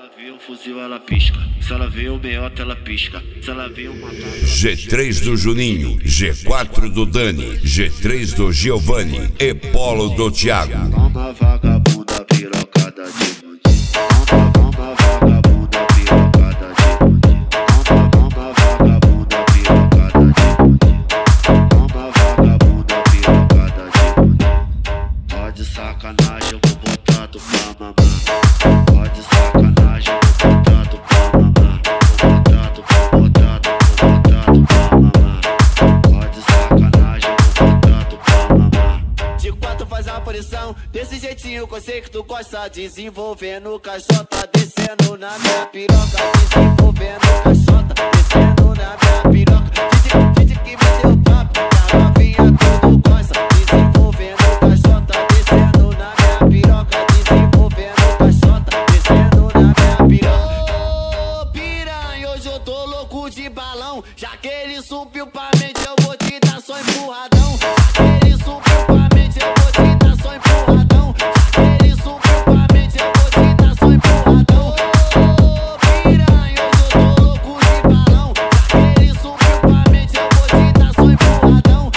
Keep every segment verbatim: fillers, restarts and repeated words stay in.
ela vê o fuzil, ela pisca. Se ela vê o meiota, ela pisca. Se ela vê uma casa... G três do Juninho, G quatro do Dani, G três do Giovanni e Polo do Thiago. Toma vagabunda pirocada de bandido. Toma, toma vagabunda pirocada de bandido. Toma, toma vagabunda pirocada de bandido. Toma vagabunda pirocada de bandido. Pode sacanagem, eu vou botar tu pra mamar. Pode sacanagem, eu vou botar tu pra mamar. Vou botar tu, vou botar tu, vou botar tu pra mamar. Pode sacanagem, eu vou botar tu pra mamar. De quatro faz a aparição, desse jeitinho que eu sei que tu gosta. Desenvolvendo caixota, descendo na minha piroca. Desenvolvendo caixota, descendo na minha piroca. Didi, didi que me deu papo, que a novinha tudo gosta. Desenvolvendo caixota, descendo na minha piroca. Desenvolvendo caixota, descendo na minha piroca. Ô piranha, hoje eu tô louco de balão. Já que ele subiu pra mente, eu vou te dar só empurradão. Já que ele subiu pra mente, eu vou te dar só empurradão. Já que ele subiu pra mente, eu vou te dar só empurradão. Ô piranha, hoje eu tô louco de balão. Já que ele subiu pra mente, eu vou te dar só empurradão.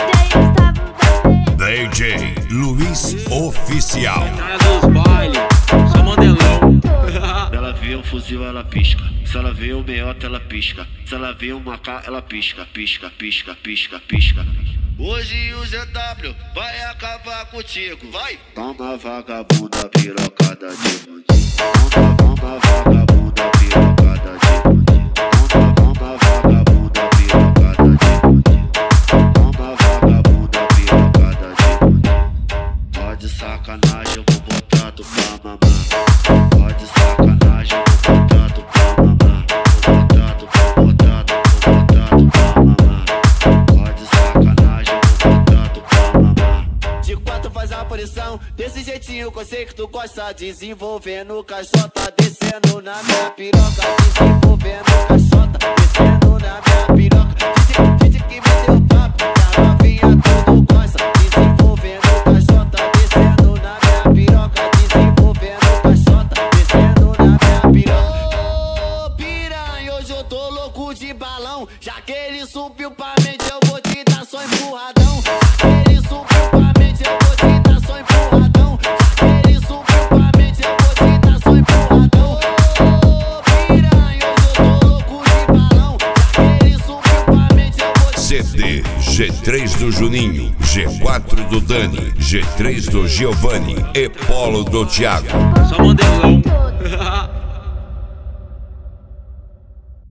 D J Luiz Oficial. Cara dos bailes, só modelão. Ela vê o fuzil, ela pisca. Se ela vê o meiota, ela pisca. Se ela vê uma K, ela pisca, pisca, pisca, pisca, pisca. Hoje o G W vai acabar contigo, vai! Toma vagabunda pirocada de bandido. Toma, toma vagabunda pirocada de bandido. Toma, toma vagabunda pirocada de bandido. Toma vagabunda pirocada de bandido. Pode sacanagem, eu vou botar tu pra mamar. Pode sacanagem, eu vou botar tu pra mamar. Vou botar tu, vou botar tu, vou botar tu pra mamar. Pode sacanagem, eu vou botar tu pra mamar. De quatro faz a aparição, desse jeitinho que eu sei que tu gosta. Desenvolvendo caixota, descendo na minha piroca. Desenvolvendo caixota, descendo na minha piroca. Didi, didi que me deu papo, que a novinha tudo gosta. Desenvolvendo caixota, descendo na minha piroca. Desenvolvendo caixota, descendo na minha piroca. Ô piranha, hoje eu tô louco de balão. Já que ele subiu pra mente, eu vou te dar só empurradão. Já que ele subiu pra mente, eu vou te dar só empurradão. Já que ele subiu pra mente, eu vou te dar só empurradão. Ô piranha, hoje eu tô louco de balão. Já que ele subiu pra mente, eu vou te... C D G três do Juninho, G quatro do Dani, G três do Giovanni e Polo do Thiago. Só modelão.